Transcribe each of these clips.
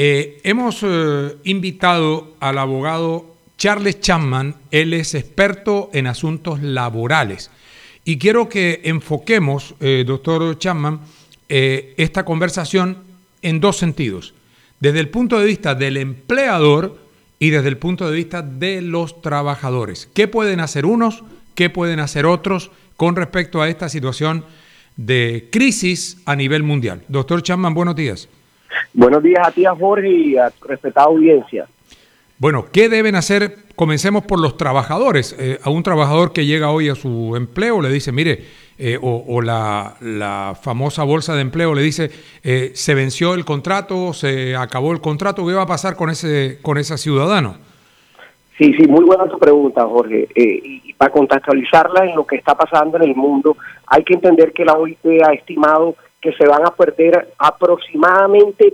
Hemos invitado al abogado Charles Chapman. Él es experto en asuntos laborales. Y quiero que enfoquemos, doctor Chapman, esta conversación en dos sentidos. Desde el punto de vista del empleador y desde el punto de vista de los trabajadores. ¿Qué pueden hacer unos? ¿Qué pueden hacer otros con respecto a esta situación de crisis a nivel mundial? Doctor Chapman, buenos días. Buenos días a ti, a Jorge, y a tu respetada audiencia. Bueno, ¿qué deben hacer? Comencemos por los trabajadores. A un trabajador que llega hoy a su empleo le dice, mire, la famosa bolsa de empleo le dice, se venció el contrato, se acabó el contrato, ¿qué va a pasar con ese ciudadano? Sí, muy buena tu pregunta, Jorge. Y para contextualizarla en lo que está pasando en el mundo, hay que entender que la OIT ha estimado que se van a perder aproximadamente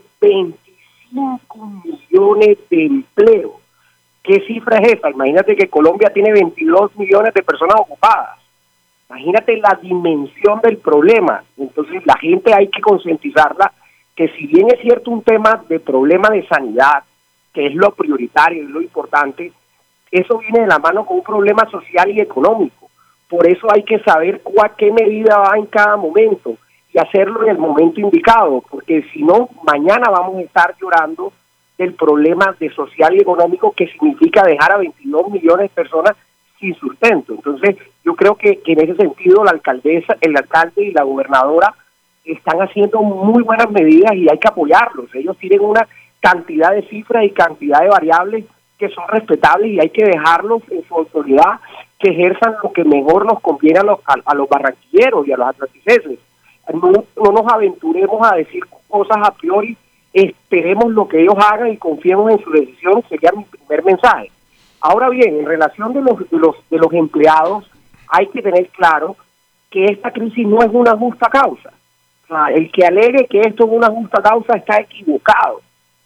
25 millones de empleos. ¿Qué cifra es esa? Imagínate que Colombia tiene 22 millones de personas ocupadas. Imagínate la dimensión del problema. Entonces la gente hay que concientizarla que si bien es cierto un tema de problema de sanidad, que es lo prioritario, es lo importante, eso viene de la mano con un problema social y económico. Por eso hay que saber qué medida va en cada momento y hacerlo en el momento indicado, porque si no, mañana vamos a estar llorando del problema de social y económico que significa dejar a 22 millones de personas sin sustento. Entonces, yo creo que en ese sentido la alcaldesa, el alcalde y la gobernadora están haciendo muy buenas medidas y hay que apoyarlos. Ellos tienen una cantidad de cifras y cantidad de variables que son respetables y hay que dejarlos en su autoridad que ejerzan lo que mejor nos conviene a los barranquilleros y a los atlanticenses. No nos aventuremos a decir cosas a priori, esperemos lo que ellos hagan y confiemos en su decisión, sería mi primer mensaje. Ahora bien, en relación de los empleados, hay que tener claro que esta crisis no es una justa causa. O sea, el que alegue que esto es una justa causa está equivocado.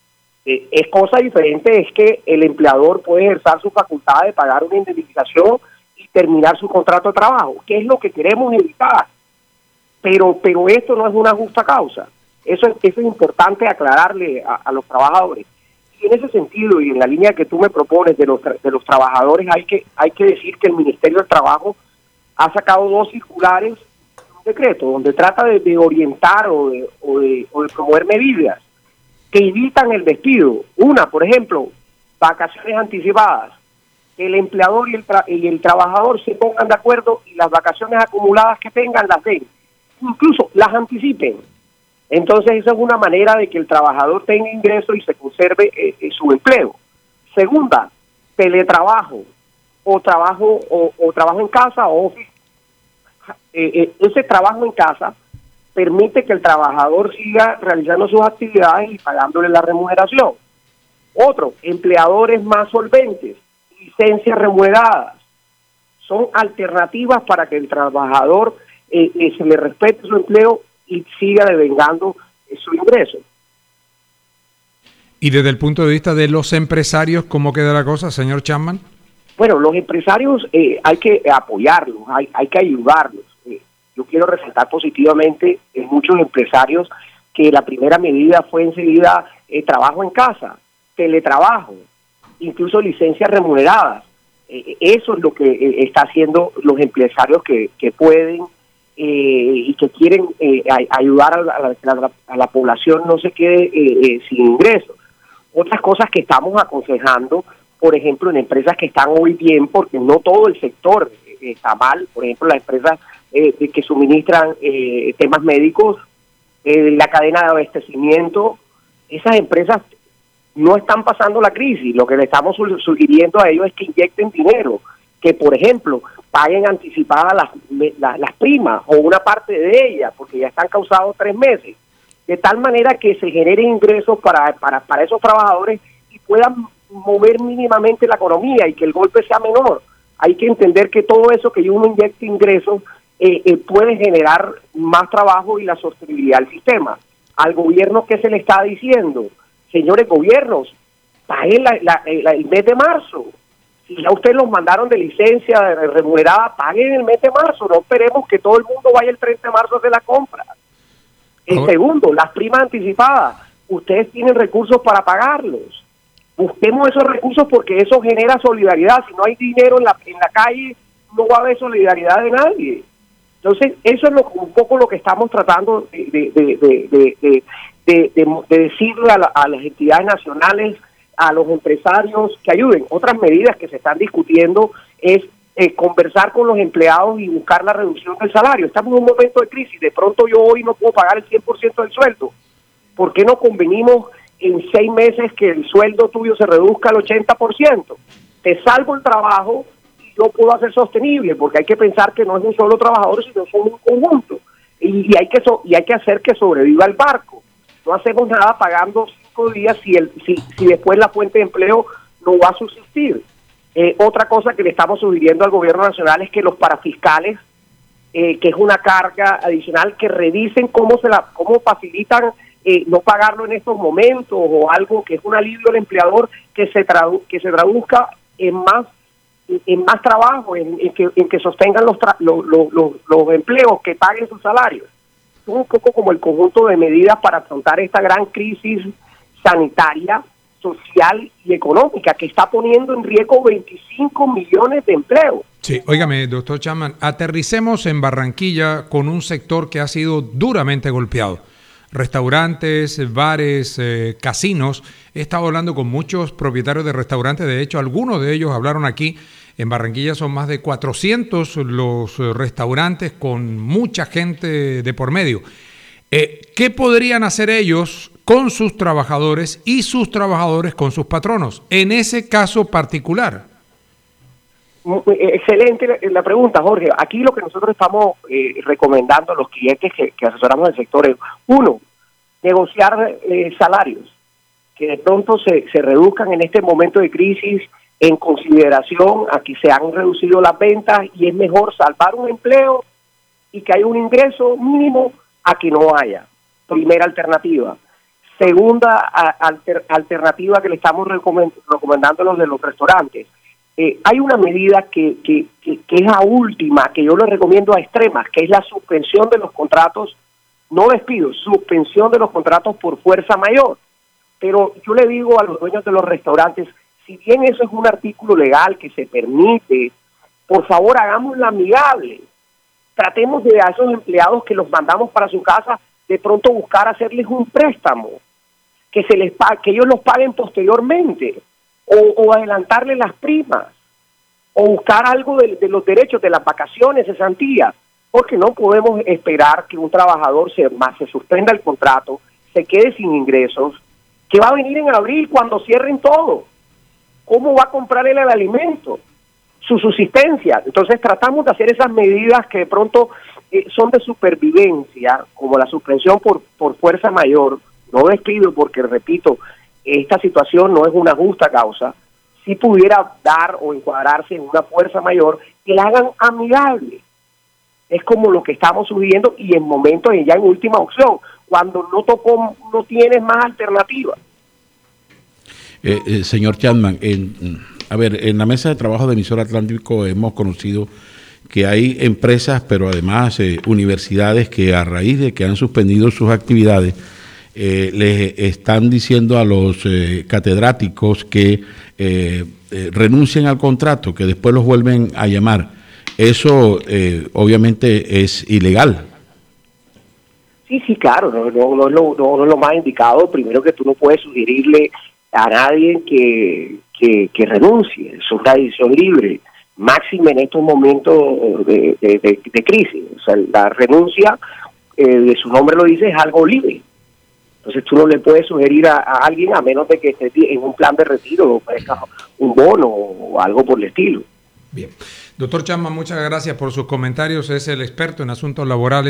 Es cosa diferente, es que el empleador puede ejercer su facultad de pagar una indemnización y terminar su contrato de trabajo, que es lo que queremos evitar. Pero esto no es una justa causa. Eso es importante aclararle a los trabajadores. Y en ese sentido, y en la línea que tú me propones de los trabajadores, hay que decir que el Ministerio del Trabajo ha sacado 2 circulares, un decreto, donde trata de orientar o de promover medidas que evitan el despido. Una, por ejemplo, vacaciones anticipadas. Que el empleador y el trabajador se pongan de acuerdo y las vacaciones acumuladas que tengan las den. Incluso las anticipen. Entonces esa es una manera de que el trabajador tenga ingreso y se conserve su empleo. Segunda, teletrabajo o trabajo en casa o office. Ese trabajo en casa permite que el trabajador siga realizando sus actividades y pagándole la remuneración. Otro, empleadores más solventes, licencias remuneradas. Son alternativas para que el trabajador se le respete su empleo y siga devengando su ingreso. Y desde el punto de vista de los empresarios, ¿cómo queda la cosa, señor Chapman? Bueno, los empresarios hay que apoyarlos, hay que ayudarlos. Yo quiero resaltar positivamente en muchos empresarios que la primera medida fue enseguida trabajo en casa, teletrabajo, incluso licencias remuneradas. Eso es lo que está haciendo los empresarios que pueden y que quieren ayudar a la población no se quede sin ingresos. Otras cosas que estamos aconsejando, por ejemplo, en empresas que están hoy bien, porque no todo el sector está mal, por ejemplo, las empresas que suministran temas médicos, la cadena de abastecimiento, esas empresas no están pasando la crisis. Lo que le estamos sugiriendo a ellos es que inyecten dinero, que por ejemplo paguen anticipadas las primas o una parte de ellas, porque ya están causados 3 meses, de tal manera que se generen ingresos para esos trabajadores y puedan mover mínimamente la economía y que el golpe sea menor. Hay que entender que todo eso que uno inyecte ingresos puede generar más trabajo y la sostenibilidad del sistema. Al gobierno, ¿qué se le está diciendo? Señores gobiernos, paguen el mes de marzo. Si ya ustedes los mandaron de licencia remunerada, paguen el mes de marzo. No esperemos que todo el mundo vaya el 30 de marzo a hacer la compra. Segundo, las primas anticipadas. ustedes tienen recursos para pagarlos. Busquemos esos recursos porque eso genera solidaridad. Si no hay dinero en la calle, no va a haber solidaridad de nadie. Entonces, eso es un poco lo que estamos tratando de decirle a las entidades nacionales, a los empresarios que ayuden. Otras medidas que se están discutiendo es conversar con los empleados y buscar la reducción del salario. Estamos en un momento de crisis, de pronto yo hoy no puedo pagar el 100% del sueldo. ¿Por qué no convenimos en 6 meses que el sueldo tuyo se reduzca al 80%? Te salvo el trabajo y yo puedo hacer sostenible, porque hay que pensar que no es un solo trabajador, sino son un conjunto. Y hay que hacer que sobreviva el barco. No hacemos nada pagando 5 días si después la fuente de empleo no va a subsistir. Otra cosa que le estamos sugiriendo al gobierno nacional es que los parafiscales, que es una carga adicional, que revisen cómo facilitan no pagarlo en estos momentos, o algo que es un alivio al empleador, que se traduzca en más trabajo, en que sostengan los empleos, que paguen sus salarios. Es un poco como el conjunto de medidas para afrontar esta gran crisis sanitaria, social y económica que está poniendo en riesgo 25 millones de empleos. Sí, óigame, doctor Chapman, aterricemos en Barranquilla con un sector que ha sido duramente golpeado. Restaurantes, bares, casinos. He estado hablando con muchos propietarios de restaurantes, de hecho algunos de ellos hablaron aquí. En Barranquilla son más de 400 los restaurantes con mucha gente de por medio. ¿Qué podrían hacer ellos con sus trabajadores y sus trabajadores con sus patronos en ese caso particular? Excelente la pregunta, Jorge. Aquí lo que nosotros estamos recomendando a los clientes que asesoramos el sector es, 1, negociar salarios que de pronto se reduzcan en este momento de crisis en consideración a que se han reducido las ventas, y es mejor salvar un empleo y que haya un ingreso mínimo a que no haya. Primera alternativa. Segunda alternativa que le estamos recomendando a los de los restaurantes. Hay una medida que es la última, que yo le recomiendo a extremas, que es la suspensión de los contratos, no despidos, suspensión de los contratos por fuerza mayor. Pero yo le digo a los dueños de los restaurantes, si bien eso es un artículo legal que se permite, por favor hagámoslo amigable. Tratemos de a esos empleados que los mandamos para su casa, de pronto buscar hacerles un préstamo, que ellos los paguen posteriormente, o adelantarle las primas, o buscar algo de los derechos, de las vacaciones, cesantías, porque no podemos esperar que un trabajador se suspenda el contrato, se quede sin ingresos, que va a venir en abril cuando cierren todo. ¿Cómo va a comprar él el alimento? Su subsistencia. Entonces tratamos de hacer esas medidas que de pronto son de supervivencia, como la suspensión por fuerza mayor, no despido, porque repito, esta situación no es una justa causa. Si pudiera dar o encuadrarse en una fuerza mayor, que la hagan amigable. Es como lo que estamos sugiriendo, y en momentos ya en última opción, cuando no tienes más alternativa. Señor Chapman, en la mesa de trabajo de Emisora Atlántico hemos conocido que hay empresas, pero además universidades que, a raíz de que han suspendido sus actividades, les están diciendo a los catedráticos que renuncien al contrato, que después los vuelven a llamar. Eso obviamente es ilegal. Sí, claro, no es lo más indicado. Primero, que tú no puedes sugerirle a nadie que renuncie. Es una decisión libre, máxime en estos momentos de crisis. O sea, la renuncia, de su nombre lo dice, es algo libre. Entonces tú no le puedes sugerir a alguien, a menos de que esté en un plan de retiro, o ofrezca un bono o algo por el estilo. Bien. Doctor Chapman, muchas gracias por sus comentarios. Es el experto en asuntos laborales